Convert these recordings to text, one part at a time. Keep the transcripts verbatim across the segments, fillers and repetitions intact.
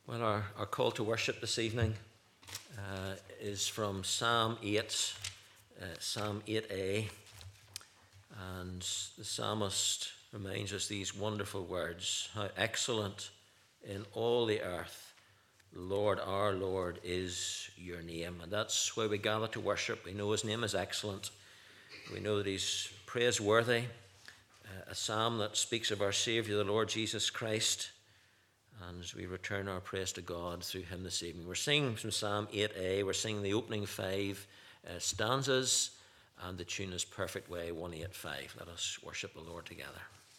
Well, our, our call to worship this evening uh, is from Psalm eight, uh, Psalm eight a, and the psalmist reminds us these wonderful words: how excellent in all the earth, Lord, our Lord, is your name. And that's why we gather to worship. We know his name is excellent. We know that he's praiseworthy, uh, a psalm that speaks of our Saviour, the Lord Jesus Christ. And as we return our praise to God through him this evening, we're singing from Psalm eight a. We're singing the opening five uh, stanzas, and the tune is Perfect Way one eighty-five. Let us worship the Lord together.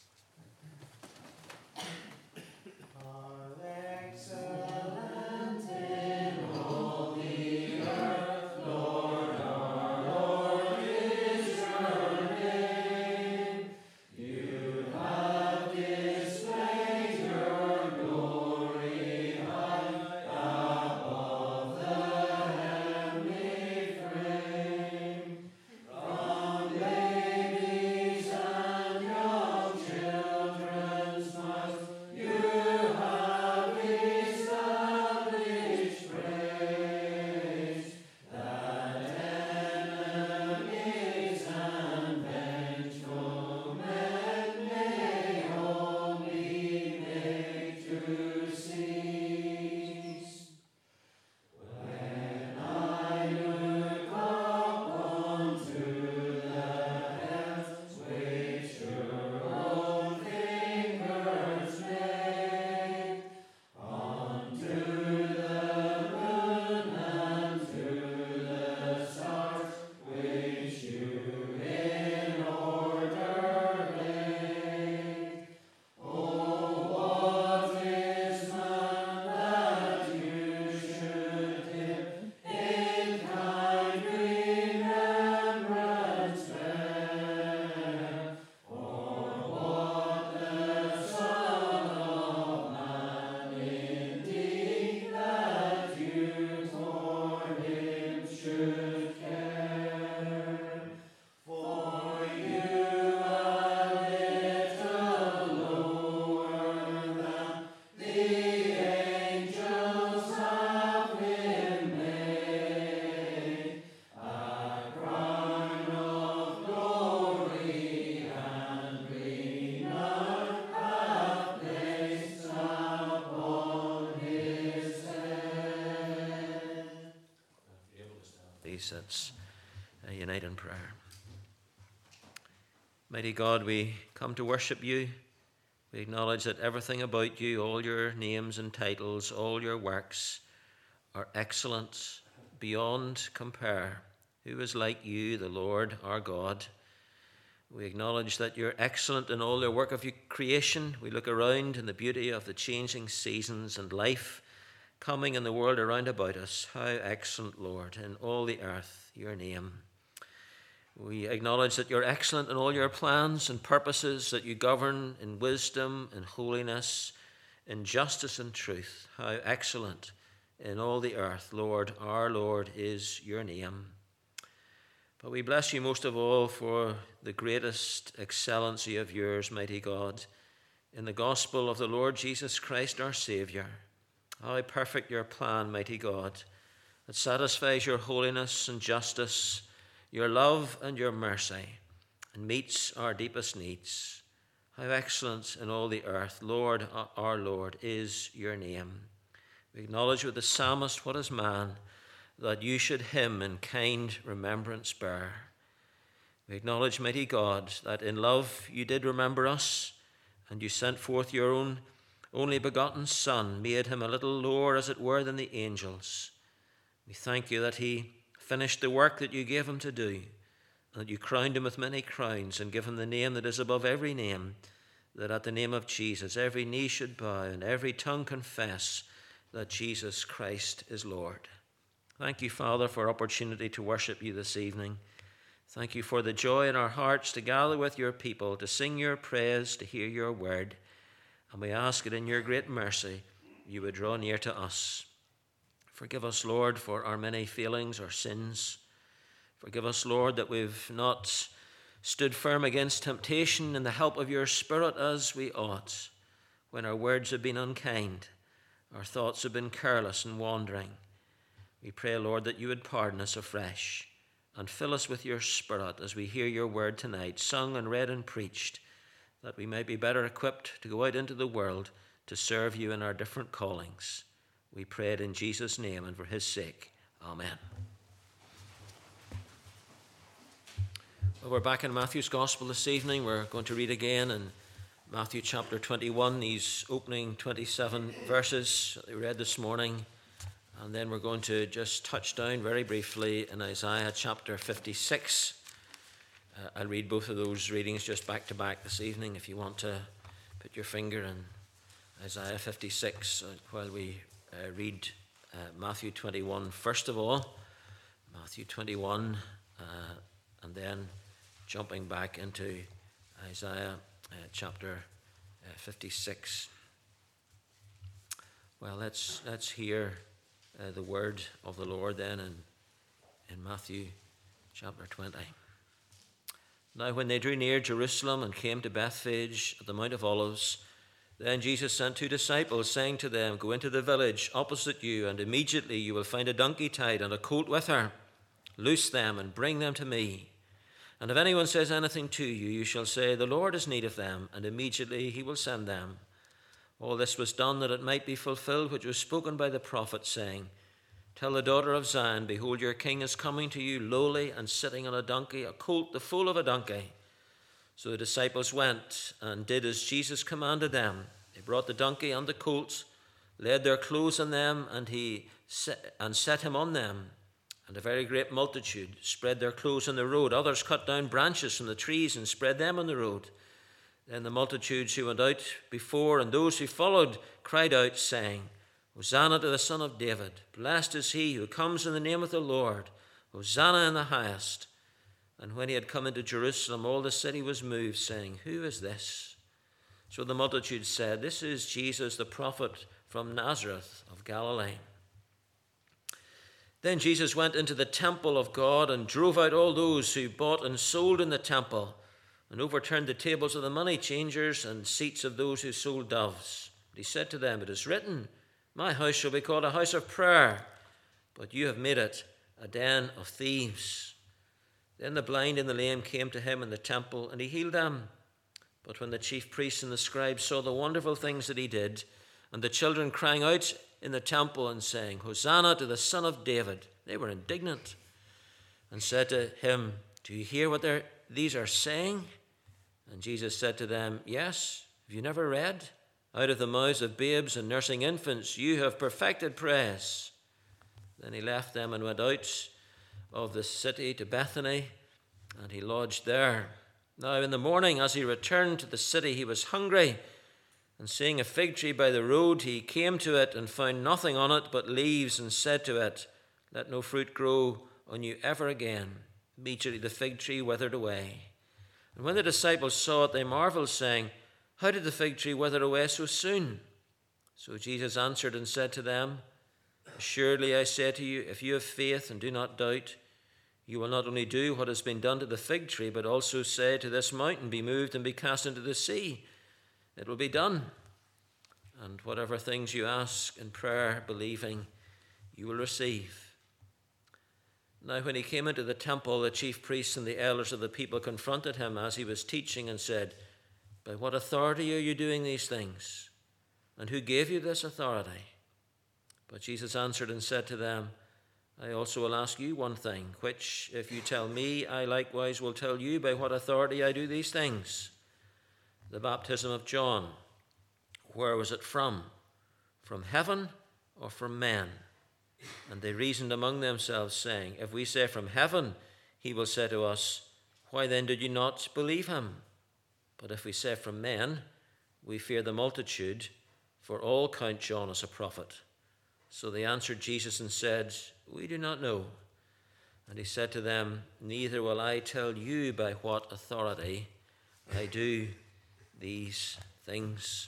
Let's uh, unite in prayer. Mighty God, we come to worship you. We acknowledge that everything about you, all your names and titles, all your works are excellent beyond compare. Who is like you, the Lord our God? We acknowledge that you're excellent in all the work of your creation. We look around in the beauty of the changing seasons and life coming in the world around about us. How excellent, Lord, in all the earth, your name. We acknowledge that you're excellent in all your plans and purposes, that you govern in wisdom and holiness, in justice and truth. How excellent in all the earth, Lord, our Lord, is your name. But we bless you most of all for the greatest excellency of yours, mighty God, in the gospel of the Lord Jesus Christ, our Saviour. How perfect your plan, mighty God, that satisfies your holiness and justice, your love and your mercy, and meets our deepest needs. How excellent in all the earth, Lord, our Lord, is your name. We acknowledge with the psalmist, what is man, that you should him in kind remembrance bear. We acknowledge, mighty God, that in love you did remember us, and you sent forth your own only begotten Son, made him a little lower, as it were, than the angels. We thank you that he finished the work that you gave him to do, and that you crowned him with many crowns and give him the name that is above every name, that at the name of Jesus every knee should bow and every tongue confess that Jesus Christ is Lord. Thank you, Father, for opportunity to worship you this evening. Thank you for the joy in our hearts to gather with your people, to sing your praise, to hear your word. And we ask that in your great mercy you would draw near to us. Forgive us, Lord, for our many failings or sins. Forgive us, Lord, that we've not stood firm against temptation in the help of your Spirit as we ought, when our words have been unkind, our thoughts have been careless and wandering. We pray, Lord, that you would pardon us afresh and fill us with your Spirit as we hear your word tonight, sung and read and preached, that we may be better equipped to go out into the world to serve you in our different callings. We pray it in Jesus' name and for his sake. Amen. Well, we're back in Matthew's Gospel this evening. We're going to read again in Matthew chapter twenty-one, these opening twenty-seven verses that we read this morning. And then we're going to just touch down very briefly in Isaiah chapter fifty-six. Uh, I'll read both of those readings just back to back this evening if you want to put your finger in Isaiah fifty-six uh, while we uh, read uh, Matthew twenty-one first of all. Matthew twenty-one uh, and then jumping back into Isaiah uh, chapter uh, fifty-six. Well, let's let's hear uh, the word of the Lord then in, in Matthew chapter twenty. Now when they drew near Jerusalem and came to Bethphage at the Mount of Olives, then Jesus sent two disciples, saying to them, "Go into the village opposite you, and immediately you will find a donkey tied and a colt with her. Loose them and bring them to me. And if anyone says anything to you, you shall say, 'The Lord has need of them,' and immediately he will send them." All this was done that it might be fulfilled which was spoken by the prophet, saying, "Tell the daughter of Zion, behold, your king is coming to you, lowly and sitting on a donkey, a colt, the foal of a donkey." So the disciples went and did as Jesus commanded them. They brought the donkey and the colt, laid their clothes on them, and he set, and set him on them. And a very great multitude spread their clothes on the road. Others cut down branches from the trees and spread them on the road. Then the multitudes who went out before and those who followed cried out, saying, "Hosanna to the Son of David. Blessed is he who comes in the name of the Lord. Hosanna in the highest." And when he had come into Jerusalem, all the city was moved, saying, "Who is this?" So the multitude said, "This is Jesus the prophet from Nazareth of Galilee." Then Jesus went into the temple of God and drove out all those who bought and sold in the temple, and overturned the tables of the money changers and seats of those who sold doves. But he said to them, "It is written, 'My house shall be called a house of prayer,' but you have made it a den of thieves." Then the blind and the lame came to him in the temple, and he healed them. But when the chief priests and the scribes saw the wonderful things that he did, and the children crying out in the temple and saying, "Hosanna to the Son of David," they were indignant and said to him, "Do you hear what these are saying?" And Jesus said to them, "Yes, have you never read? Out of the mouths of babes and nursing infants you have perfected praise." Then he left them and went out of the city to Bethany, and he lodged there. Now in the morning, as he returned to the city, he was hungry. And seeing a fig tree by the road, he came to it and found nothing on it but leaves, and said to it, "Let no fruit grow on you ever again." Immediately the fig tree withered away. And when the disciples saw it, they marveled, saying, "How did the fig tree wither away so soon?" So Jesus answered and said to them, "Assuredly I say to you, if you have faith and do not doubt, you will not only do what has been done to the fig tree, but also say to this mountain, 'Be moved and be cast into the sea.' It will be done. And whatever things you ask in prayer, believing, you will receive." Now when he came into the temple, the chief priests and the elders of the people confronted him as he was teaching and said, "By what authority are you doing these things? And who gave you this authority?" But Jesus answered and said to them, "I also will ask you one thing, which if you tell me, I likewise will tell you by what authority I do these things. The baptism of John, where was it from? From heaven or from men?" And they reasoned among themselves, saying, "If we say from heaven, he will say to us, 'Why then did you not believe him?' But if we say from men, we fear the multitude, for all count John as a prophet." So they answered Jesus and said, "We do not know." And he said to them, "Neither will I tell you by what authority I do these things."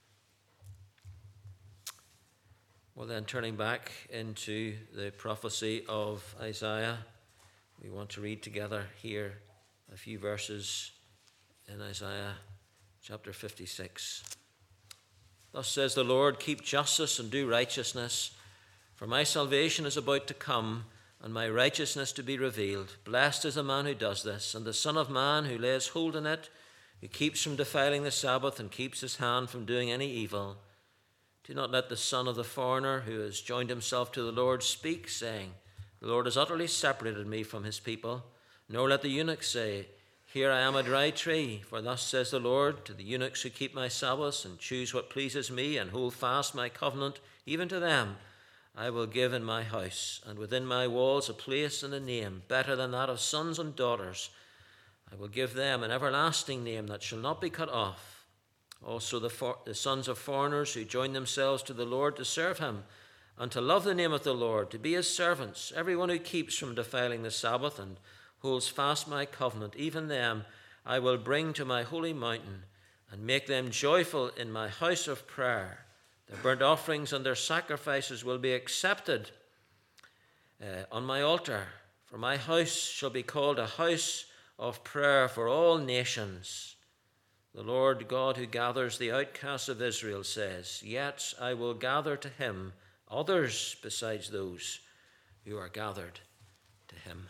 Well then, turning back into the prophecy of Isaiah, we want to read together here a few verses in Isaiah chapter fifty-six. Thus says the Lord, keep justice and do righteousness, for my salvation is about to come, and my righteousness to be revealed. Blessed is the man who does this, and the Son of Man who lays hold on it, who keeps from defiling the Sabbath and keeps his hand from doing any evil. Do not let the son of the foreigner who has joined himself to the Lord speak, saying, the Lord has utterly separated me from his people. Nor let the eunuch say, here I am a dry tree. For thus says the Lord, to the eunuchs who keep my Sabbaths and choose what pleases me and hold fast my covenant, even to them I will give in my house, and within my walls a place and a name better than that of sons and daughters. I will give them an everlasting name that shall not be cut off. Also the, for, the sons of foreigners who join themselves to the Lord to serve him, and to love the name of the Lord, to be his servants, everyone who keeps from defiling the Sabbath and holds fast my covenant, even them I will bring to my holy mountain, and make them joyful in my house of prayer. Their burnt offerings and their sacrifices will be accepted uh, on my altar, for my house shall be called a house of prayer for all nations. The Lord God who gathers the outcasts of Israel says, yet I will gather to him others besides those who are gathered to him.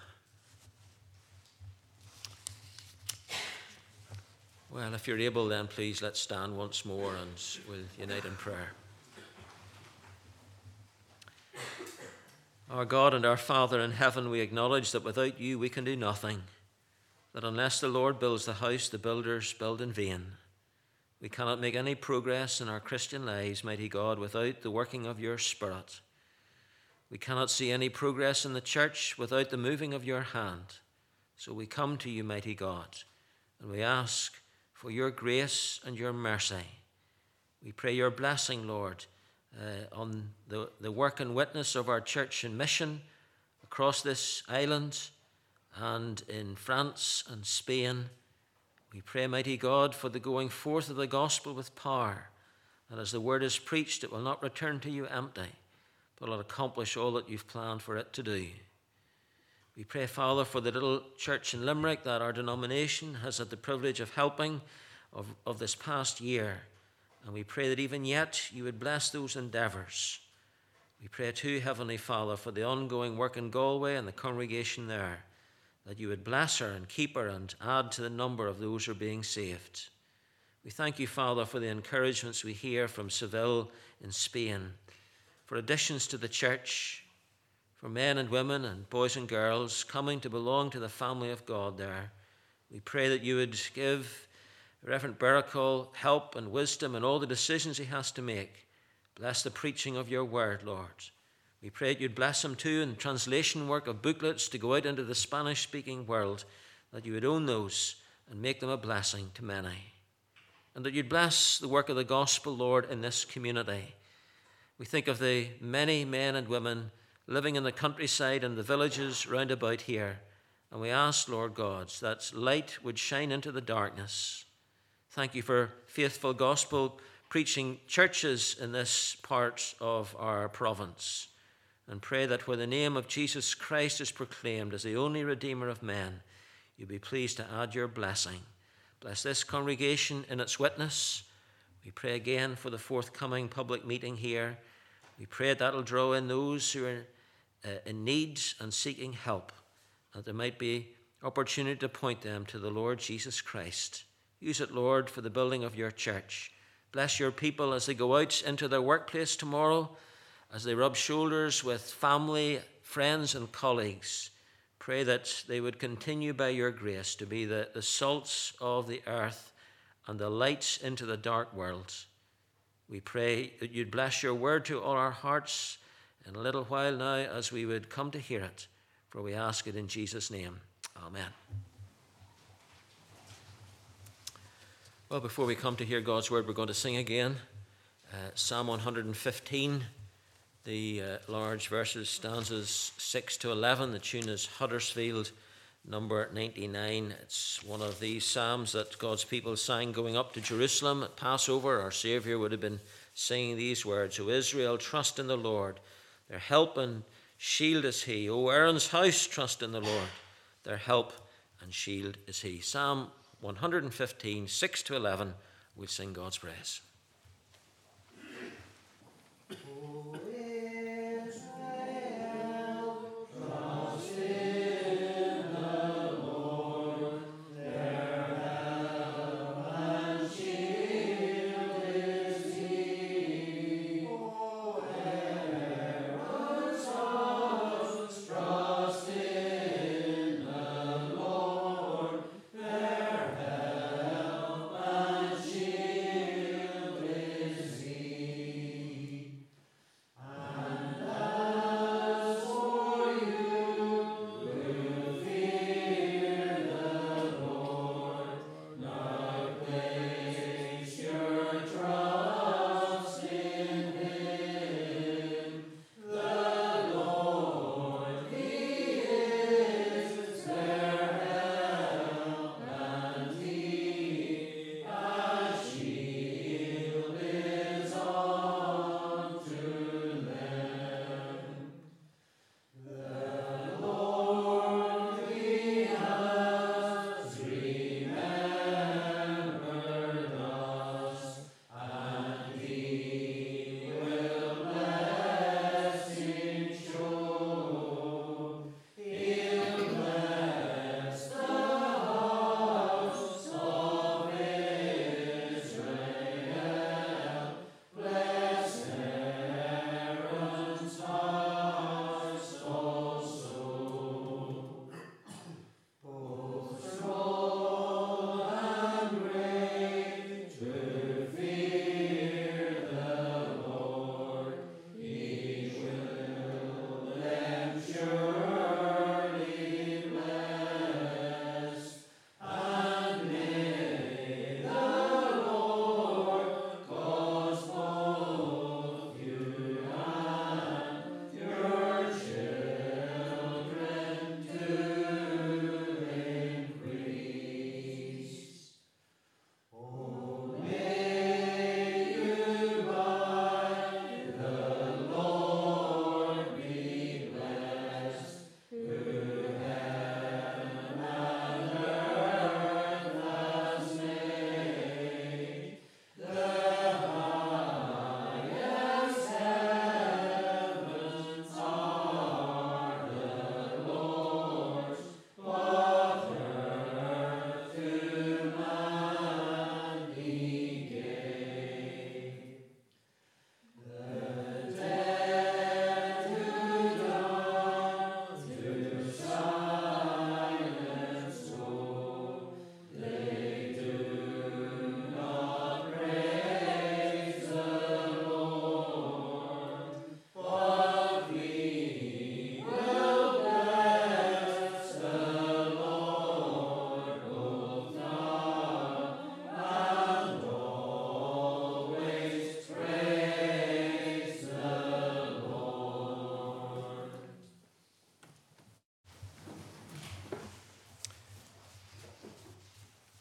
Well, if you're able, then please let's stand once more and we'll unite in prayer. Our God and our Father in heaven, we acknowledge that without you we can do nothing, that unless the Lord builds the house, the builders build in vain. We cannot make any progress in our Christian lives, mighty God, without the working of your Spirit. We cannot see any progress in the church without the moving of your hand. So we come to you, mighty God, and we ask for your grace and your mercy. We pray your blessing, Lord, uh, on the, the work and witness of our church and mission across this island and in France and Spain. We pray, mighty God, for the going forth of the gospel with power, that as the word is preached, it will not return to you empty, but will accomplish all that you've planned for it to do. We pray, Father, for the little church in Limerick that our denomination has had the privilege of helping of, of this past year. And we pray that even yet you would bless those endeavours. We pray too, Heavenly Father, for the ongoing work in Galway and the congregation there, that you would bless her and keep her and add to the number of those who are being saved. We thank you, Father, for the encouragements we hear from Seville in Spain, for additions to the church, for men and women and boys and girls coming to belong to the family of God there. We pray that you would give Reverend Beracol help and wisdom in all the decisions he has to make. Bless the preaching of your word, Lord. We pray that you'd bless him too in translation work of booklets to go out into the Spanish-speaking world, that you would own those and make them a blessing to many. And that you'd bless the work of the gospel, Lord, in this community. We think of the many men and women living in the countryside and the villages round about here. And we ask, Lord God, that light would shine into the darkness. Thank you for faithful gospel preaching churches in this part of our province. And pray that where the name of Jesus Christ is proclaimed as the only Redeemer of men, you be pleased to add your blessing. Bless this congregation in its witness. We pray again for the forthcoming public meeting here. We pray that will draw in those who are uh, in need and seeking help, that there might be opportunity to point them to the Lord Jesus Christ. Use it, Lord, for the building of your church. Bless your people as they go out into their workplace tomorrow, as they rub shoulders with family, friends, and colleagues. Pray that they would continue by your grace to be the, the salts of the earth and the lights into the dark world. We pray that you'd bless your word to all our hearts in a little while now as we would come to hear it, for we ask it in Jesus' name. Amen. Well, before we come to hear God's word, we're going to sing again. Uh, Psalm one hundred fifteen, the uh, large verses, stanzas six to eleven. The tune is Huddersfield, number ninety-nine. It's one of these psalms that God's people sang going up to Jerusalem at Passover. Our Saviour would have been singing these words: O Israel, trust in the Lord. Their help and shield is he. O Aaron's house, trust in the Lord. Their help and shield is he. Psalm one hundred fifteen, six to eleven. We'll sing God's praise.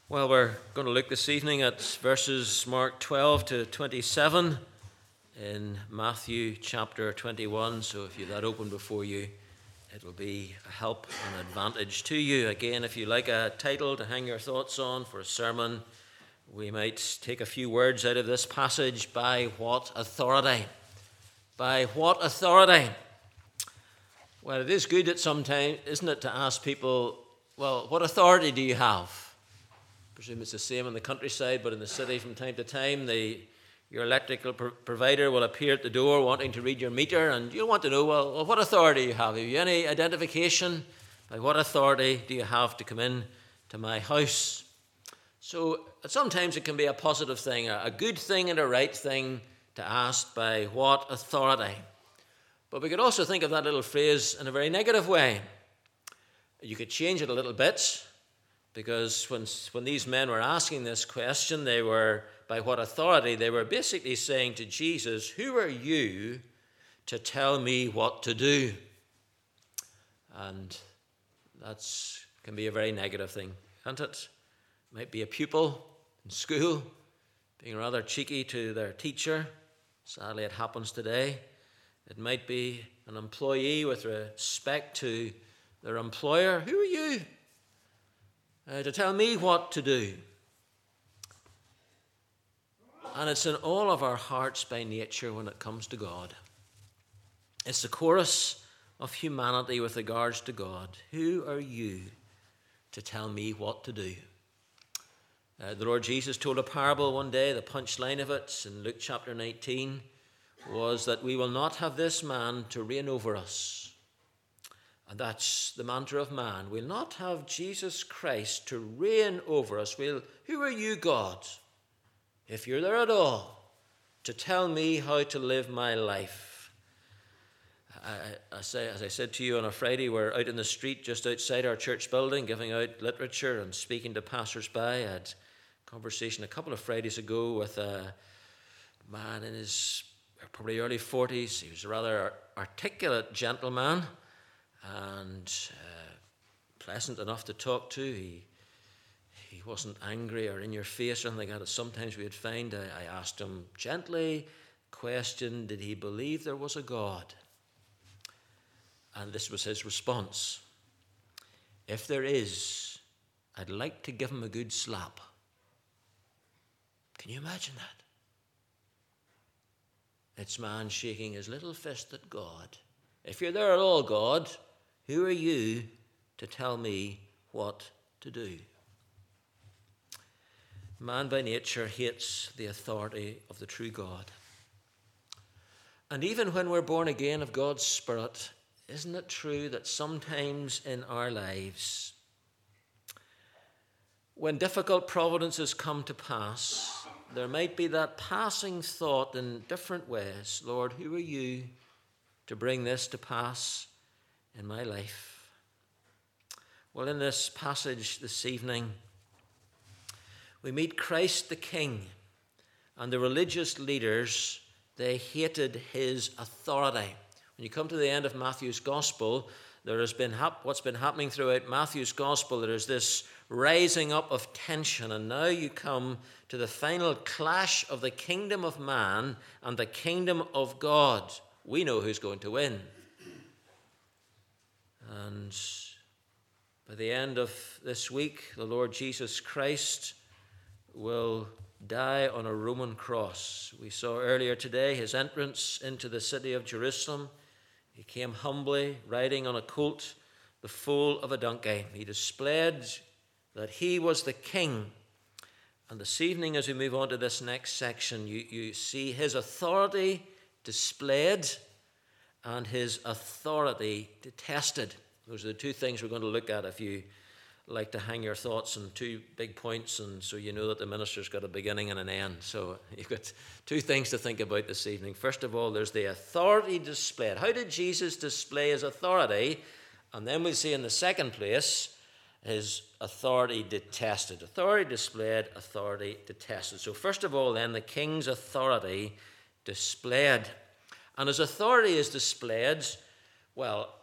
Well, we're going to look this evening at verses marked twelve to twenty-seven in Matthew chapter twenty-one. So if you've that open before you, it will be a help and advantage to you. Again, if you like a title to hang your thoughts on for a sermon, we might take a few words out of this passage. By what authority? By what authority? Well, it is good at some time, isn't it, to ask people, well, what authority do you have? I presume it's the same in the countryside, but in the city from time to time, the, your electrical pro- provider will appear at the door wanting to read your meter, and you'll want to know, well, well, what authority do you have? Have you any identification? By what authority do you have to come in to my house? So sometimes it can be a positive thing, a good thing and a right thing to ask, by what authority? But we could also think of that little phrase in a very negative way. You could change it a little bit, because when, when these men were asking this question, they were, by what authority, they were basically saying to Jesus, who are you to tell me what to do? And that can be a very negative thing, can't it? It might be a pupil in school being rather cheeky to their teacher. Sadly, it happens today. It might be an employee with respect to their employer. Who are you uh, to tell me what to do? And it's in all of our hearts by nature when it comes to God. It's the chorus of humanity with regards to God. Who are you to tell me what to do? Uh, the Lord Jesus told a parable one day. The punchline of it in Luke chapter nineteen was that we will not have this man to reign over us. And that's the mantra of man. We'll not have Jesus Christ to reign over us. We'll, who are you, God, if you're there at all, to tell me how to live my life? I, I say, as I said to you on a Friday, we're out in the street just outside our church building giving out literature and speaking to passers-by. I had a conversation a couple of Fridays ago with a man in his probably early forties. He was a rather articulate gentleman and uh, pleasant enough to talk to. He he wasn't angry or in your face or anything like that. Sometimes we would find, I, I asked him gently, question, did he believe there was a God? And this was his response. If there is, I'd like to give him a good slap. Can you imagine that? It's man shaking his little fist at God. If you're there at all, God, who are you to tell me what to do? Man by nature hates the authority of the true God. And even when we're born again of God's Spirit, isn't it true that sometimes in our lives, when difficult providences come to pass, there might be that passing thought in different ways, Lord, who are you to bring this to pass in my life? Well, in this passage this evening, we meet Christ the King, and the religious leaders, they hated his authority. When you come to the end of Matthew's Gospel, there has been hap- what's been happening throughout Matthew's Gospel. There is this rising up of tension, and now you come to the final clash of the kingdom of man and the kingdom of God. We know who's going to win. And by the end of this week, the Lord Jesus Christ will die on a Roman cross. We saw earlier today his entrance into the city of Jerusalem. He came humbly, riding on a colt, the foal of a donkey. He displayed that he was the king. And this evening, as we move on to this next section, you, you see his authority displayed and his authority detested. Those are the two things we're going to look at if you like to hang your thoughts on two big points, and so you know that the minister's got a beginning and an end. So you've got two things to think about this evening. First of all, there's the authority displayed. How did Jesus display his authority? And then we'll see in the second place, his authority detested. Authority displayed, authority detested. So first of all then, the king's authority displayed. And his authority is displayed, well,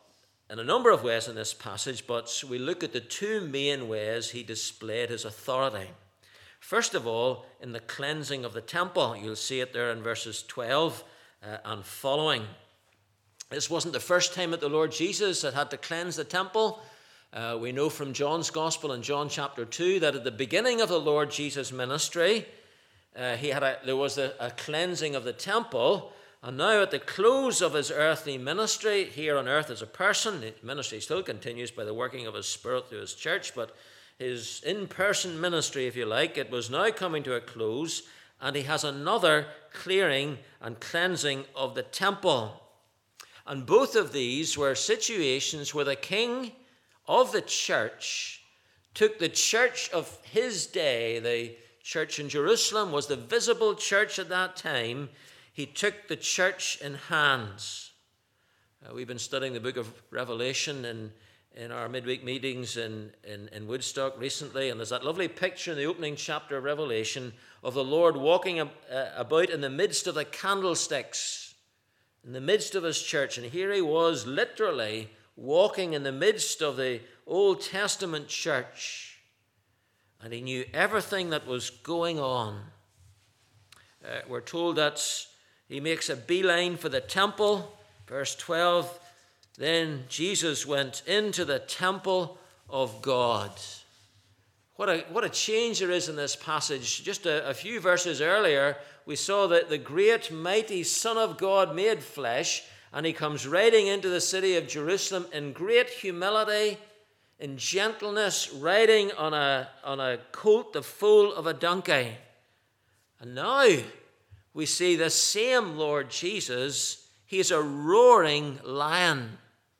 in a number of ways in this passage, but we look at the two main ways he displayed his authority. First of all, in the cleansing of the temple. You'll see it there in verses twelve uh, and following. This wasn't the first time that the Lord Jesus had had to cleanse the temple. Uh, we know from John's Gospel in John chapter two that at the beginning of the Lord Jesus' ministry, uh, he had a, there was a, a cleansing of the temple. And now at the close of his earthly ministry, here on earth as a person, his ministry still continues by the working of his Spirit through his church, but his in-person ministry, if you like, it was now coming to a close, and he has another clearing and cleansing of the temple. And both of these were situations where the king of the church took the church of his day. The church in Jerusalem was the visible church at that time. He took the church in hands. Uh, we've been studying the book of Revelation in, in our midweek meetings in, in, in Woodstock recently, and there's that lovely picture in the opening chapter of Revelation of the Lord walking uh, about in the midst of the candlesticks, in the midst of his church. And here he was literally walking in the midst of the Old Testament church, and he knew everything that was going on. Uh, we're told that he makes a beeline for the temple. Verse twelve, then Jesus went into the temple of God. What a, what a change there is in this passage. Just a, a few verses earlier, we saw that the great mighty Son of God made flesh, and he comes riding into the city of Jerusalem in great humility, in gentleness, riding on a, on a colt, the foal of a donkey. And now we see the same Lord Jesus. He is a roaring lion.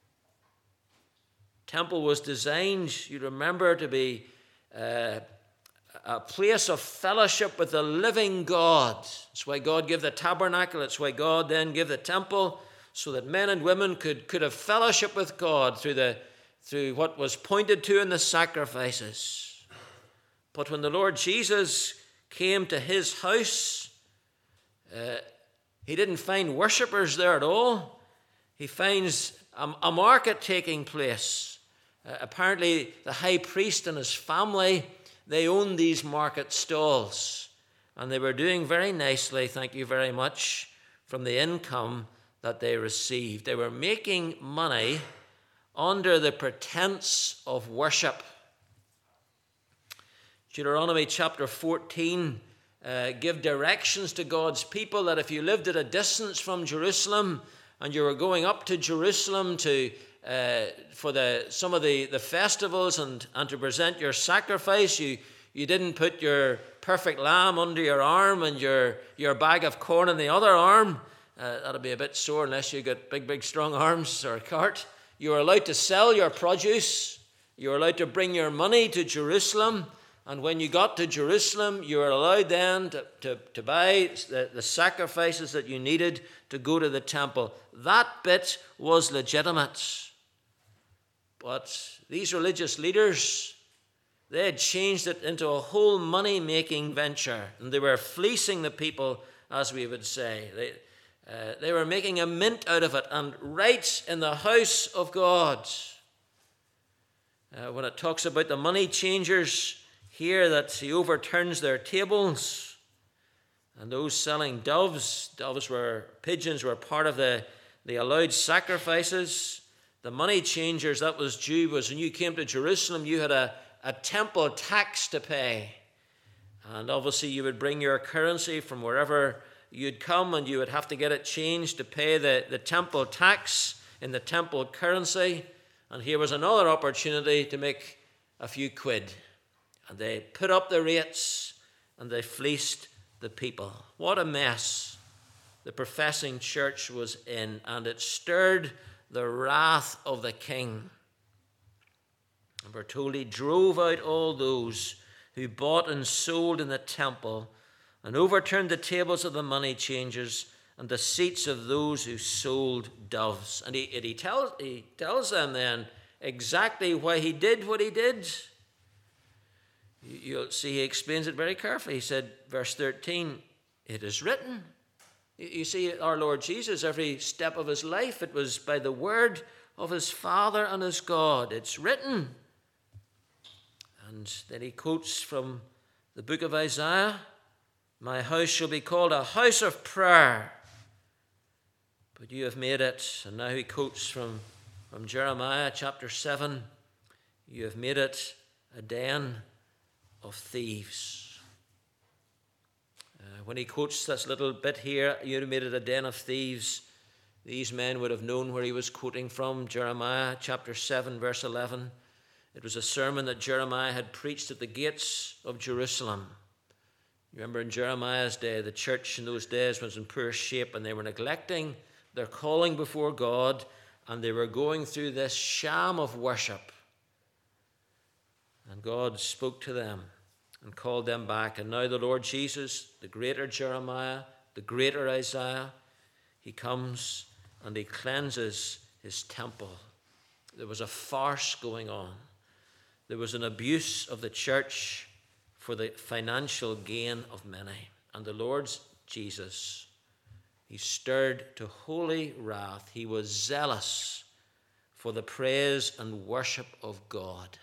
Temple was designed, you remember, to be uh, a place of fellowship with the living God. That's why God gave the tabernacle. That's why God then gave the temple, so that men and women could, could have fellowship with God through, the, through what was pointed to in the sacrifices. But when the Lord Jesus came to his house, uh, he didn't find worshippers there at all. He finds a, a market taking place. Uh, apparently, the high priest and his family, they owned these market stalls. And they were doing very nicely, thank you very much, from the income that they received. They were making money under the pretense of worship. Deuteronomy chapter fourteen uh, give directions to God's people that if you lived at a distance from Jerusalem and you were going up to Jerusalem to uh, for the some of the, the festivals and, and to present your sacrifice, you, you didn't put your perfect lamb under your arm and your, your bag of corn in the other arm. Uh, that'll be a bit sore unless you got big, big, strong arms or a cart. You were allowed to sell your produce. You were allowed to bring your money to Jerusalem. And when you got to Jerusalem, you were allowed then to, to, to buy the, the sacrifices that you needed to go to the temple. That bit was legitimate. But these religious leaders, they had changed it into a whole money-making venture. And they were fleecing the people, as we would say. They, uh, they were making a mint out of it. And right in the house of God, uh, when it talks about the money changers, here that he overturns their tables, and those selling doves, doves were, pigeons were part of the, the allowed sacrifices. The money changers, that was due, was when you came to Jerusalem, you had a, a temple tax to pay. And obviously you would bring your currency from wherever you'd come, and you would have to get it changed to pay the, the temple tax in the temple currency. And here was another opportunity to make a few quid. And they put up the rates and they fleeced the people. What a mess the professing church was in, and it stirred the wrath of the king. And we're told he drove out all those who bought and sold in the temple and overturned the tables of the money changers and the seats of those who sold doves. And he, and he, tells, he tells them then exactly why he did what he did. You'll see he explains it very carefully. He said, verse thirteen, it is written. You see, our Lord Jesus, every step of his life, it was by the word of his Father and his God. It's written. And then he quotes from the book of Isaiah, my house shall be called a house of prayer, but you have made it. And now he quotes from, from Jeremiah chapter seven, you have made it a den of thieves. Uh, when he quotes this little bit here, you have made it a den of thieves, these men would have known where he was quoting from. Jeremiah chapter seven, verse eleven. It was a sermon that Jeremiah had preached at the gates of Jerusalem. You remember in Jeremiah's day, the church in those days was in poor shape, and they were neglecting their calling before God, and they were going through this sham of worship. And God spoke to them and called them back. And now the Lord Jesus, the greater Jeremiah, the greater Isaiah, he comes and he cleanses his temple. There was a farce going on. There was an abuse of the church for the financial gain of many. And the Lord Jesus, he stirred to holy wrath. He was zealous for the praise and worship of God.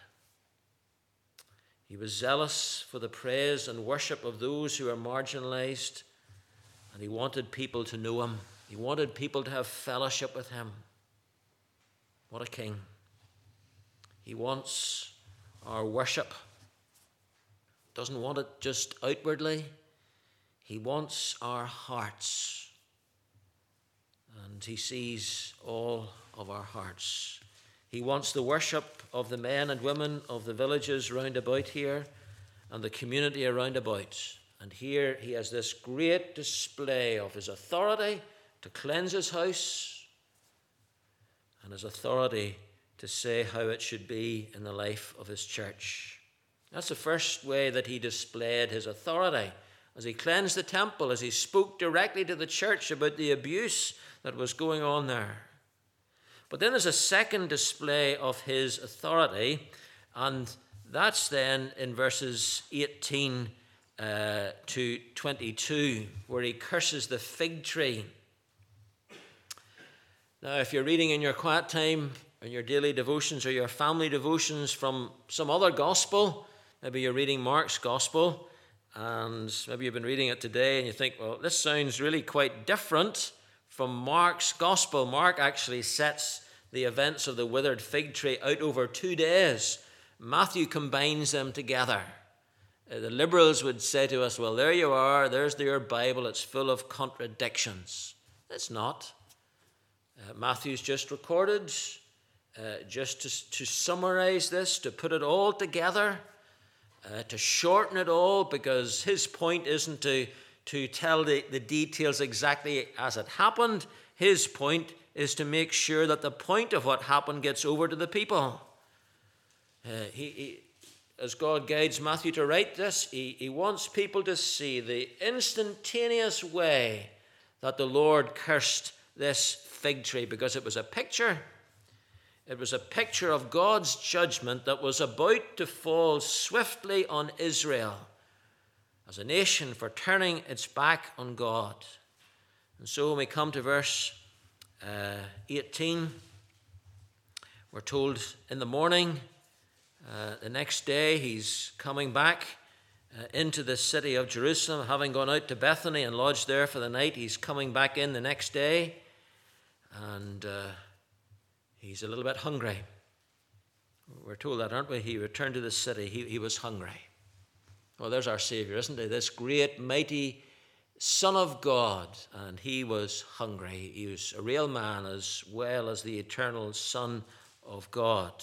He was zealous for the praise and worship of those who are marginalized, and he wanted people to know him. He wanted people to have fellowship with him. What a king. He wants our worship. Doesn't want it just outwardly. He wants our hearts. And he sees all of our hearts. He wants the worship of the men and women of the villages round about here and the community around about. And here he has this great display of his authority to cleanse his house and his authority to say how it should be in the life of his church. That's the first way that he displayed his authority, as he cleansed the temple, as he spoke directly to the church about the abuse that was going on there. But then there's a second display of his authority, and that's then in verses eighteen uh, to twenty-two, where he curses the fig tree. Now, if you're reading in your quiet time, in your daily devotions or your family devotions from some other gospel, maybe you're reading Mark's gospel, and maybe you've been reading it today, and you think, well, this sounds really quite different from Mark's gospel. Mark actually sets the events of the withered fig tree out over two days. Matthew combines them together. Uh, the liberals would say to us, well, there you are, there's your Bible, it's full of contradictions. It's not. Uh, Matthew's just recorded, uh, just to, to summarize this, to put it all together, uh, to shorten it all, because his point isn't to, to tell the, the details exactly as it happened. His point is to make sure that the point of what happened gets over to the people. Uh, he, he, as God guides Matthew to write this, he, he wants people to see the instantaneous way that the Lord cursed this fig tree, because it was a picture. It was a picture of God's judgment that was about to fall swiftly on Israel as a nation for turning its back on God. And so when we come to verse uh, eighteen, we're told in the morning, uh, the next day, he's coming back uh, into the city of Jerusalem, having gone out to Bethany and lodged there for the night. He's coming back in the next day, and uh, he's a little bit hungry. We're told that, aren't we? He returned to the city. He, he was hungry. Well, there's our Savior, isn't he? This great, mighty Son of God. And he was hungry. He was a real man as well as the eternal Son of God.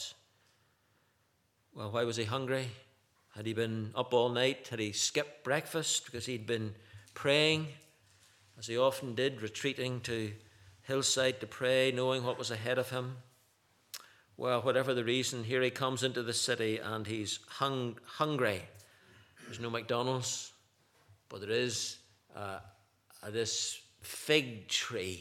Well, why was he hungry? Had he been up all night? Had he skipped breakfast because he'd been praying, as he often did, retreating to hillside to pray, knowing what was ahead of him? Well, whatever the reason, here he comes into the city and he's hung, hungry. There's no McDonald's, but there is uh, uh, this fig tree,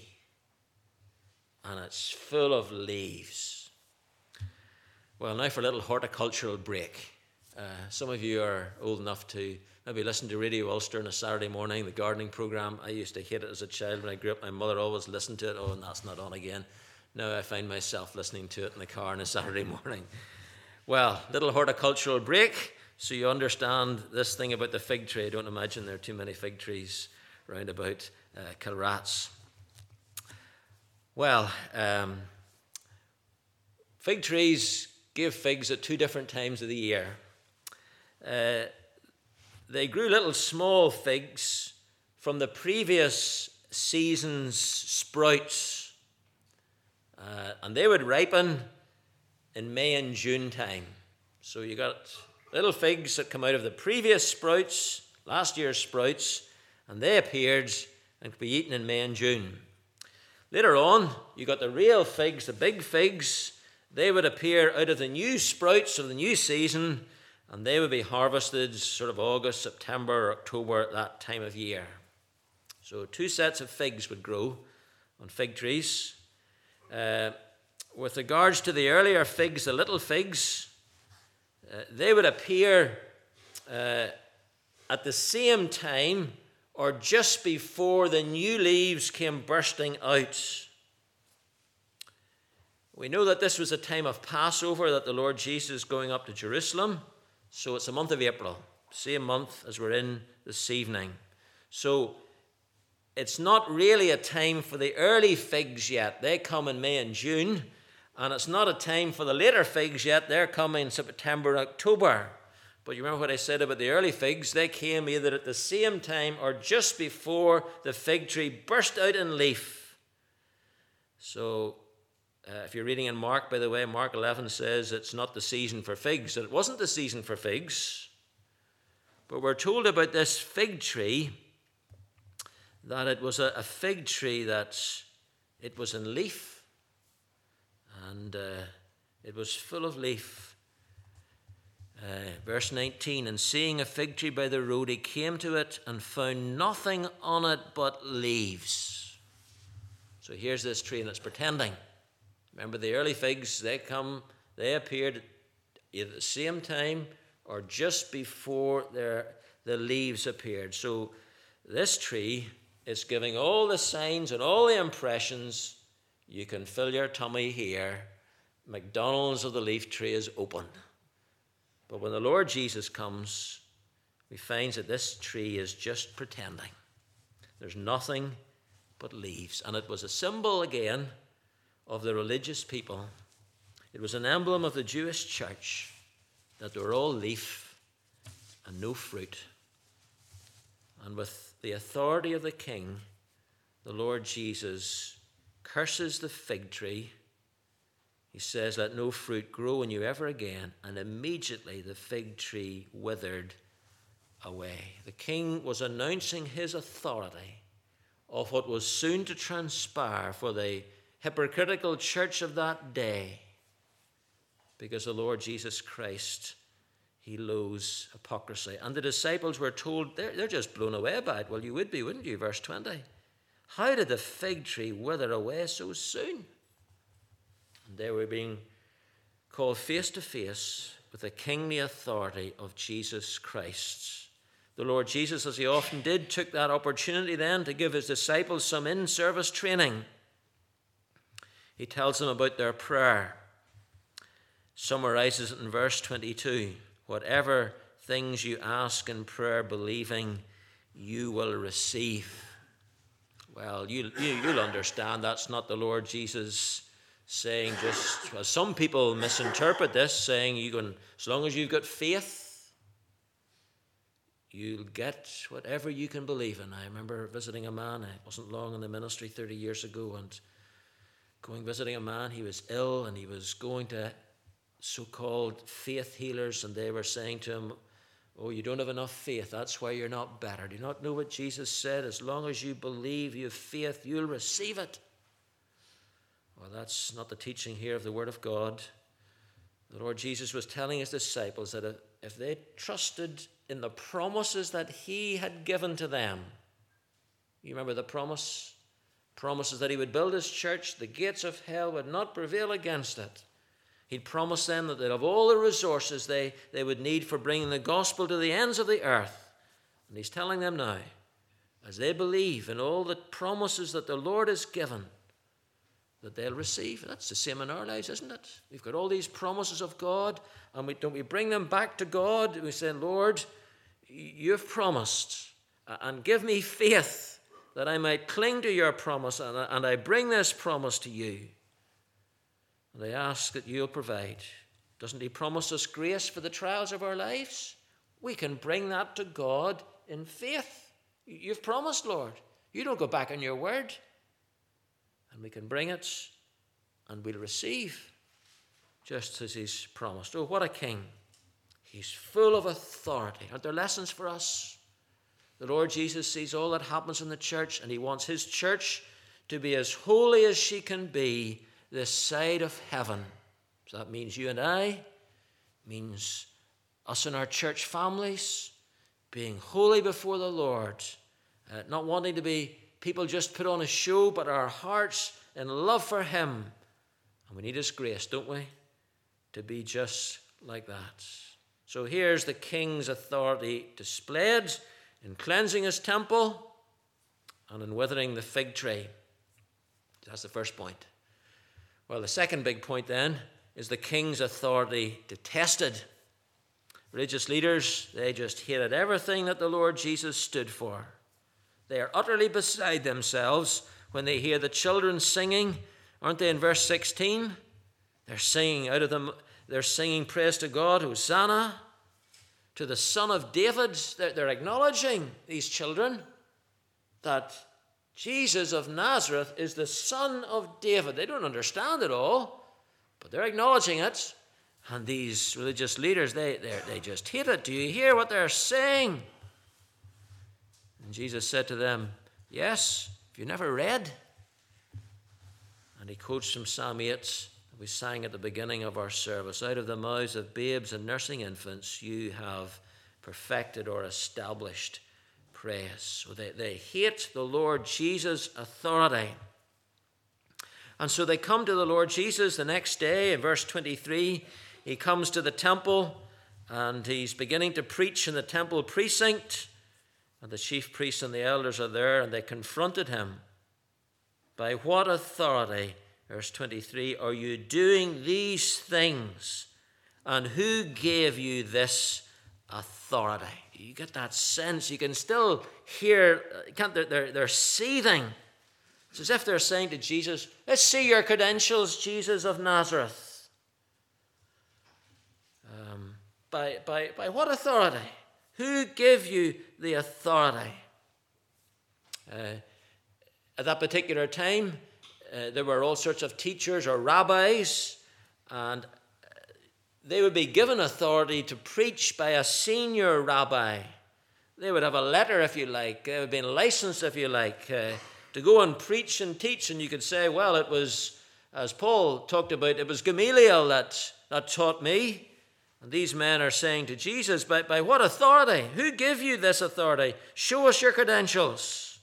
and it's full of leaves. Well, now for a little horticultural break. Uh, some of you are old enough to maybe listen to Radio Ulster on a Saturday morning, the gardening program. I used to hate it as a child when I grew up. My mother always listened to it. Oh, and that's not on again. now I find myself listening to it in the car on a Saturday morning. Well, little horticultural break, so you understand this thing about the fig tree. I don't imagine there are too many fig trees round about uh, Kilrats. Well, um, fig trees give figs at two different times of the year. Uh, they grew little small figs from the previous season's sprouts, uh, and they would ripen in May and June time. So you got little figs that come out of the previous sprouts, last year's sprouts, and they appeared and could be eaten in May and June. Later on, you got the real figs, the big figs. They would appear out of the new sprouts of the new season, and they would be harvested sort of August, September, or October at that time of year. So two sets of figs would grow on fig trees. Uh, with regards to the earlier figs, the little figs, uh, they would appear uh, at the same time or just before the new leaves came bursting out. We know that this was a time of Passover, that the Lord Jesus is going up to Jerusalem. So it's the month of April, same month as we're in this evening. So it's not really a time for the early figs yet. They come in May and June. And it's not a time for the later figs yet. They're coming September, October. But you remember what I said about the early figs? They came either at the same time or just before the fig tree burst out in leaf. So uh, if you're reading in Mark, by the way, Mark eleven says it's not the season for figs. And it wasn't the season for figs. But we're told about this fig tree that it was a, a fig tree that it was in leaf. And uh, it was full of leaf. Uh, verse nineteen, and seeing a fig tree by the road, he came to it and found nothing on it but leaves. So here's this tree and it's pretending. Remember the early figs, they come, they appeared either at the same time or just before their, the leaves appeared. So this tree is giving all the signs and all the impressions. You can fill your tummy here. McDonald's of the leaf tree is open. But when the Lord Jesus comes, we find that this tree is just pretending. There's nothing but leaves. And it was a symbol again of the religious people. It was an emblem of the Jewish church that they were all leaf and no fruit. And with the authority of the king, the Lord Jesus curses the fig tree. He says, let no fruit grow in you ever again. And immediately the fig tree withered away. The king was announcing his authority of what was soon to transpire for the hypocritical church of that day. Because the Lord Jesus Christ, he loathes hypocrisy. And the disciples were told, they're, they're just blown away by it. Well, you would be, wouldn't you? Verse twenty. How did the fig tree wither away so soon? And they were being called face to face with the kingly authority of Jesus Christ. The Lord Jesus, as he often did, took that opportunity then to give his disciples some in-service training. He tells them about their prayer. Summarizes it in verse twenty-two. Whatever things you ask in prayer, believing, you will receive. Well, you, you, you'll understand that's not the Lord Jesus saying just, well, some people misinterpret this, saying you can, as long as you've got faith, you'll get whatever you can believe in. I remember visiting a man, I wasn't long in the ministry thirty years ago, and going visiting a man, he was ill, and he was going to so-called faith healers, and they were saying to him, oh, you don't have enough faith, that's why you're not better. Do you not know what Jesus said? As long as you believe, you have faith, you'll receive it. Well, that's not the teaching here of the Word of God. The Lord Jesus was telling his disciples that if they trusted in the promises that he had given to them, you remember the promise? Promises that he would build his church, the gates of hell would not prevail against it. He'd promised them that they'd have all the resources they, they would need for bringing the gospel to the ends of the earth. And he's telling them now, as they believe in all the promises that the Lord has given, that they'll receive. That's the same in our lives, isn't it? We've got all these promises of God, and we don't we bring them back to God. We say, Lord, you've promised, and give me faith that I might cling to your promise, and I, and I bring this promise to you. And I ask that you'll provide. Doesn't he promise us grace for the trials of our lives? We can bring that to God in faith. You've promised, Lord. You don't go back on your word. And we can bring it, and we'll receive just as he's promised. Oh, what a king. He's full of authority. Aren't there lessons for us? The Lord Jesus sees all that happens in the church, and he wants his church to be as holy as she can be this side of heaven. So that means you and I, means us and our church families, being holy before the Lord, uh, not wanting to be people just put on a show, but our hearts in love for him. And we need his grace, don't we, to be just like that. So here's the king's authority displayed in cleansing his temple and in withering the fig tree. That's the first point. Well, the second big point then is the king's authority detested. Religious leaders, they just hated everything that the Lord Jesus stood for. They are utterly beside themselves when they hear the children singing. Aren't they in verse sixteen? They're singing out of them, they're singing praise to God, Hosanna, to the Son of David. They're, they're acknowledging, these children, that Jesus of Nazareth is the Son of David. They don't understand it all, but they're acknowledging it. And these religious leaders, they, they just hate it. Do you hear what they're saying? And Jesus said to them, yes, have you never read? And he quotes from Psalm eight that we sang at the beginning of our service. Out of the mouths of babes and nursing infants, you have perfected or established praise. So they, they hate the Lord Jesus' authority. And so they come to the Lord Jesus the next day in verse twenty-three. He comes to the temple and he's beginning to preach in the temple precinct. And the chief priests and the elders are there, and they confronted him. By what authority, verse twenty-three, are you doing these things? And who gave you this authority? You get that sense. You can still hear, can't they're, they're, they're seething. It's as if they're saying to Jesus, let's see your credentials, Jesus of Nazareth. Um, by, by, by what authority? Who gave you the authority? Uh, at that particular time, uh, there were all sorts of teachers or rabbis, and they would be given authority to preach by a senior rabbi. They would have a letter, if you like. They would have been licensed, if you like, uh, to go and preach and teach. And you could say, well, it was, as Paul talked about, it was Gamaliel that, that taught me. And these men are saying to Jesus, by, by what authority? Who gave you this authority? Show us your credentials.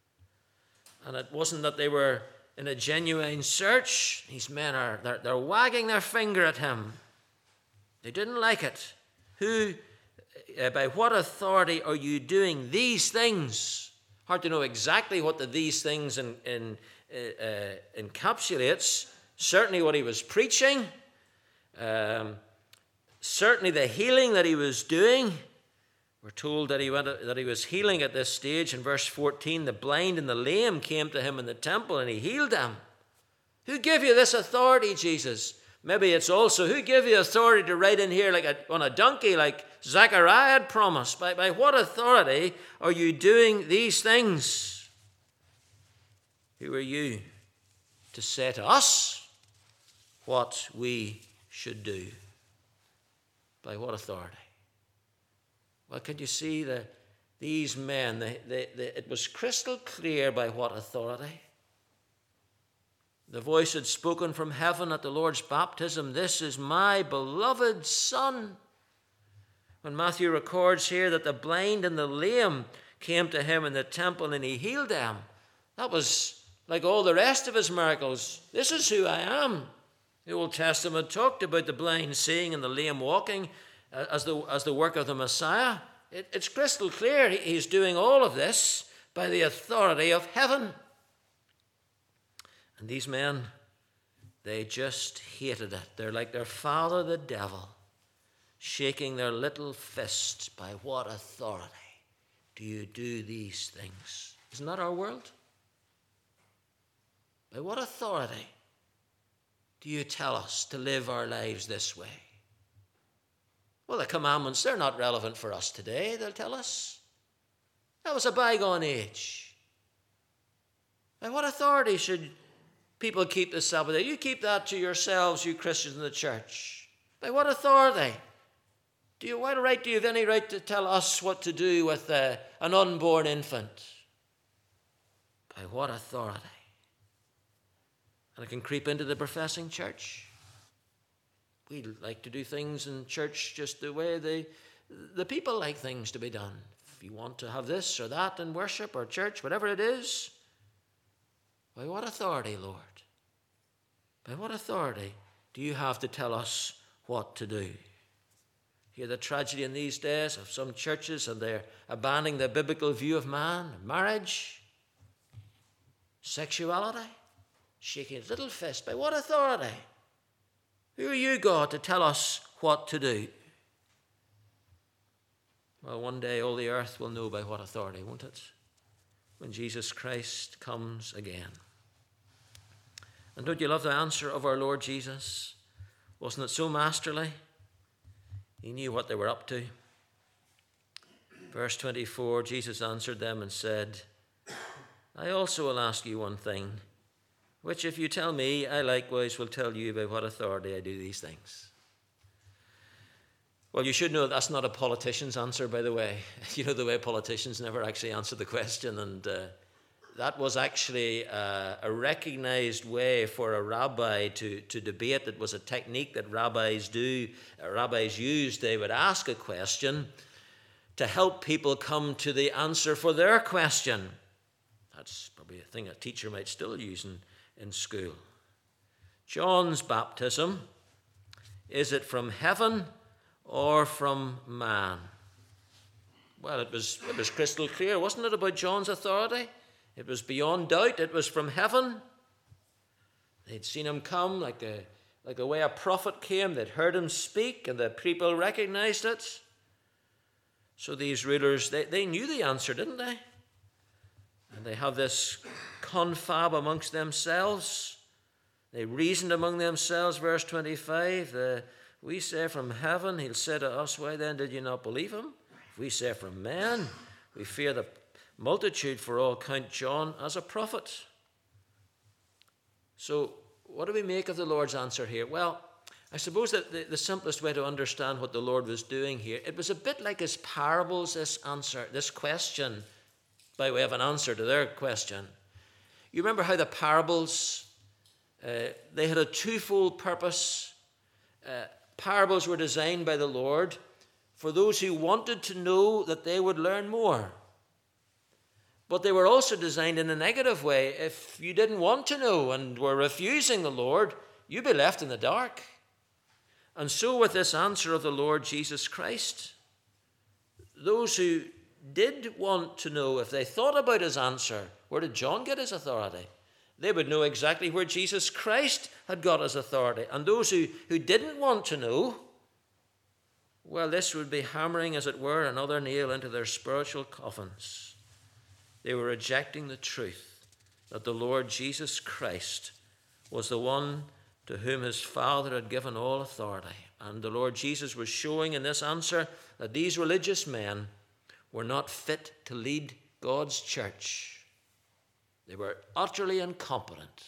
And it wasn't that they were in a genuine search. These men are they're, they're wagging their finger at him. They didn't like it. Who, uh, by what authority are you doing these things? Hard to know exactly what the these things in, in, uh, uh, encapsulates. Certainly what he was preaching. Um, certainly the healing that he was doing. We're told that he went that he was healing at this stage in verse fourteen. The blind and the lame came to him in the temple and he healed them. Who gave you this authority, Jesus? Maybe it's also, who gave you authority to ride in here like a, on a donkey like Zechariah had promised? By, by what authority are you doing these things? Who are you to say to us what we should do? By what authority? Well, can you see that these men, they, they, they, it was crystal clear by what authority? The voice had spoken from heaven at the Lord's baptism, "This is my beloved Son." When Matthew records here that the blind and the lame came to him in the temple and he healed them, that was like all the rest of his miracles. This is who I am. The Old Testament talked about the blind seeing and the lame walking as the, as the work of the Messiah. It, it's crystal clear. He, he's doing all of this by the authority of heaven. And these men, They just hated it. They're like their father, the devil, shaking their little fists. By what authority do you do these things? Isn't that our world? By what authority do you tell us to live our lives this way? Well, the commandments, they're not relevant for us today, they'll tell us. That was a bygone age. By what authority should people keep the Sabbath day? You keep that to yourselves, you Christians in the church. By what authority? Do you, what right do you have any right to tell us what to do with uh, an unborn infant? By what authority? And it can creep into the professing church. We like to do things in church just the way they, the people like things to be done. If you want to have this or that in worship or church, whatever it is, by what authority, Lord? By what authority do you have to tell us what to do? Hear the tragedy in these days of some churches, and they're abandoning the biblical view of man, marriage, sexuality, shaking his little fist. By what authority? Who are you, God, to tell us what to do? Well, one day all the earth will know by what authority, won't it? When Jesus Christ comes again. And don't you love the answer of our Lord Jesus? Wasn't it so masterly? He knew what they were up to. Verse twenty-four, Jesus answered them and said, I also will ask you one thing, which if you tell me, I likewise will tell you by what authority I do these things. Well, you should know that's not a politician's answer, by the way. You know the way politicians never actually answer the question, and uh, that was actually uh, a recognized way for a rabbi to, to debate. It was a technique that rabbis do, uh, rabbis used. They would ask a question to help people come to the answer for their question. That's probably a thing a teacher might still use in in school. John's baptism, is it from heaven or from man? Well, it was, it was crystal clear, wasn't it, about John's authority? It was beyond doubt. It was from heaven. They'd seen him come like a, like the way a prophet came. They'd heard him speak, and the people recognized it. So these rulers, they, they knew the answer, didn't they? And they have this confab amongst themselves. They reasoned among themselves, verse twenty-five. The, we say from heaven, he'll say to us, why then did you not believe him? If we say from men, we fear the multitude, for all count John as a prophet. So what do we make of the Lord's answer here? Well, I suppose that the, the simplest way to understand what the Lord was doing here, it was a bit like his parables, this answer, this question, by way of an answer to their question. You remember how the parables, uh, they had a twofold purpose. Uh, parables were designed by the Lord for those who wanted to know that they would learn more. But they were also designed in a negative way. If you didn't want to know and were refusing the Lord, you'd be left in the dark. And so with this answer of the Lord Jesus Christ, those who did want to know, if they thought about his answer, where did John get his authority? They would know exactly where Jesus Christ had got his authority. And those who, who didn't want to know, well, this would be hammering, as it were, another nail into their spiritual coffins. They were rejecting the truth that the Lord Jesus Christ was the one to whom his Father had given all authority. And the Lord Jesus was showing in this answer that these religious men were not fit to lead God's church. They were utterly incompetent.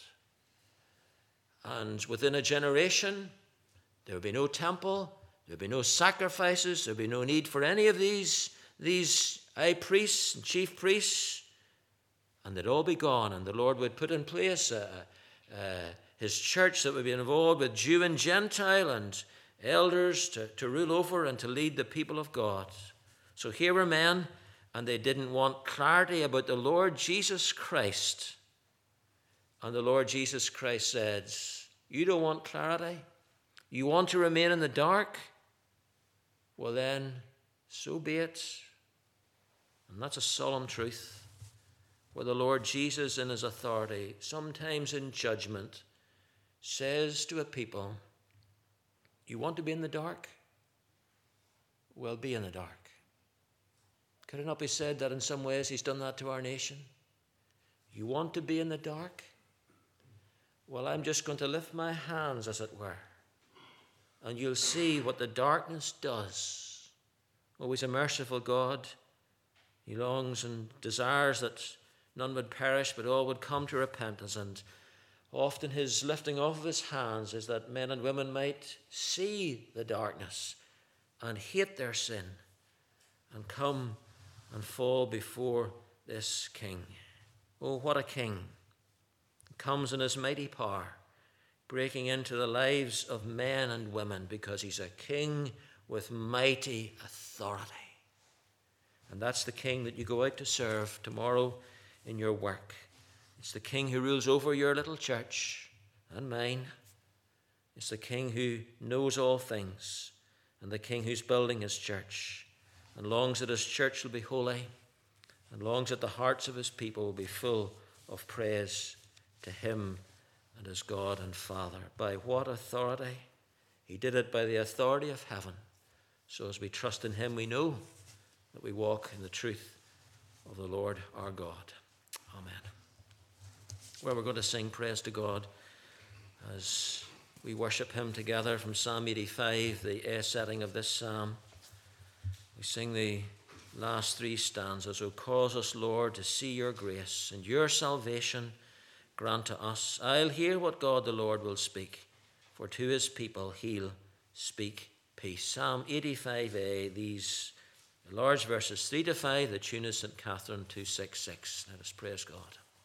And within a generation, there would be no temple, there would be no sacrifices, there would be no need for any of these, these high priests and chief priests, and they'd all be gone, and the Lord would put in place uh, uh, his church that would be involved with Jew and Gentile and elders to, to rule over and to lead the people of God. So here were men, and they didn't want clarity about the Lord Jesus Christ. And the Lord Jesus Christ says, you don't want clarity? You want to remain in the dark? Well then, so be it. And that's a solemn truth, where the Lord Jesus in his authority, sometimes in judgment, says to a people, you want to be in the dark? Well, be in the dark. Could it not be said that in some ways he's done that to our nation? You want to be in the dark? Well, I'm just going to lift my hands, as it were, and you'll see what the darkness does. Oh, he's a merciful God. He longs and desires that none would perish, but all would come to repentance. And often his lifting off of his hands is that men and women might see the darkness and hate their sin and come and fall before this King. Oh, what a King. He comes in his mighty power, breaking into the lives of men and women, because he's a King with mighty authority. And that's the King that you go out to serve tomorrow in your work. It's the King who rules over your little church and mine. It's the King who knows all things, and the King who's building his church and longs that his church will be holy, and longs that the hearts of his people will be full of praise to him and his God and Father. By what authority? He did it by the authority of heaven. So as we trust in him, we know that we walk in the truth of the Lord our God. Amen. Well, we're going to sing praise to God as we worship him together from Psalm eighty-five, the A setting of this psalm. We sing the last three stanzas. O cause us, Lord, to see your grace, and your salvation grant to us. I'll hear what God the Lord will speak, for to his people he'll speak peace. Psalm eighty-five A, these large verses three to five, the tune is Saint Catherine two six six. Let us praise God.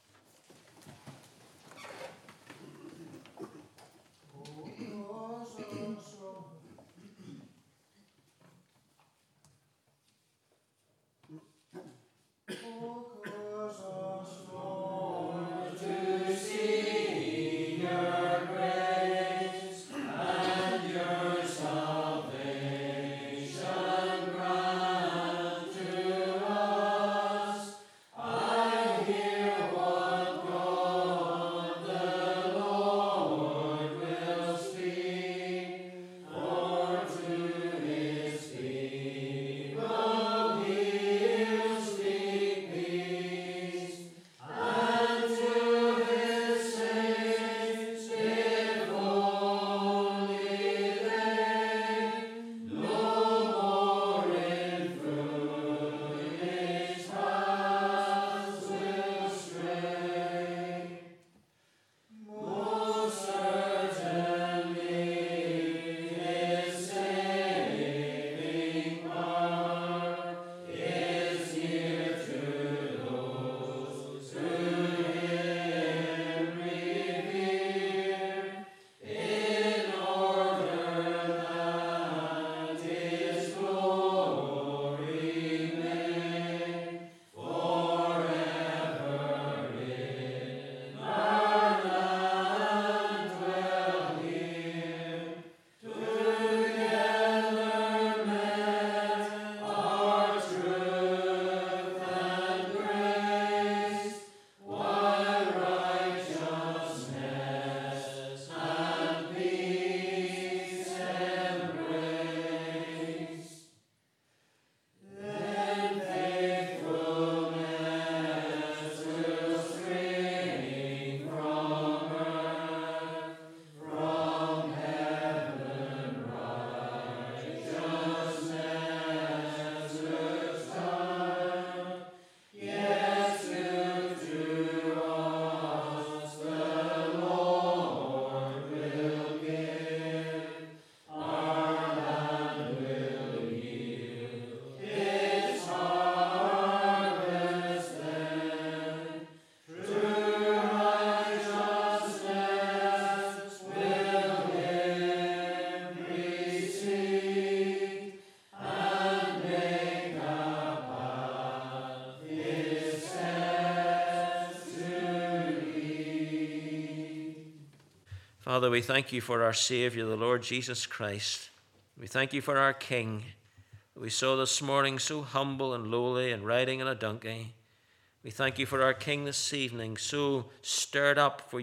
Father, we thank you for our Savior, the Lord Jesus Christ. We thank you for our King, that we saw this morning so humble and lowly and riding on a donkey. We thank you for our King this evening, so stirred up for your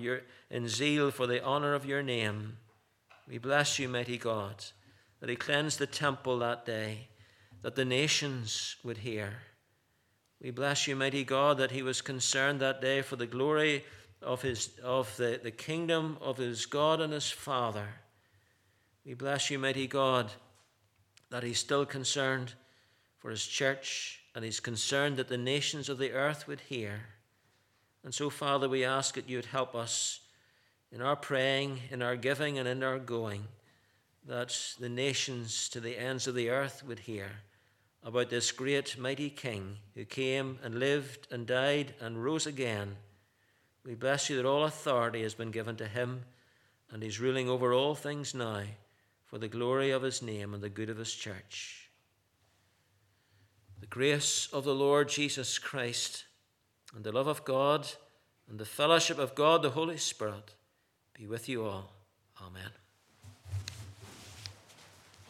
in zeal for the honor of your name. We bless you, mighty God, that he cleansed the temple that day, that the nations would hear. We bless you, mighty God, that he was concerned that day for the glory of his of the, the kingdom of his God and his Father. We bless you, mighty God, that he's still concerned for his church, and he's concerned that the nations of the earth would hear. And so, Father, we ask that you would help us in our praying, in our giving, and in our going, that the nations to the ends of the earth would hear about this great, mighty King who came and lived and died and rose again. We bless you that all authority has been given to him, and he's ruling over all things now for the glory of his name and the good of his church. The grace of the Lord Jesus Christ and the love of God and the fellowship of God the Holy Spirit be with you all. Amen.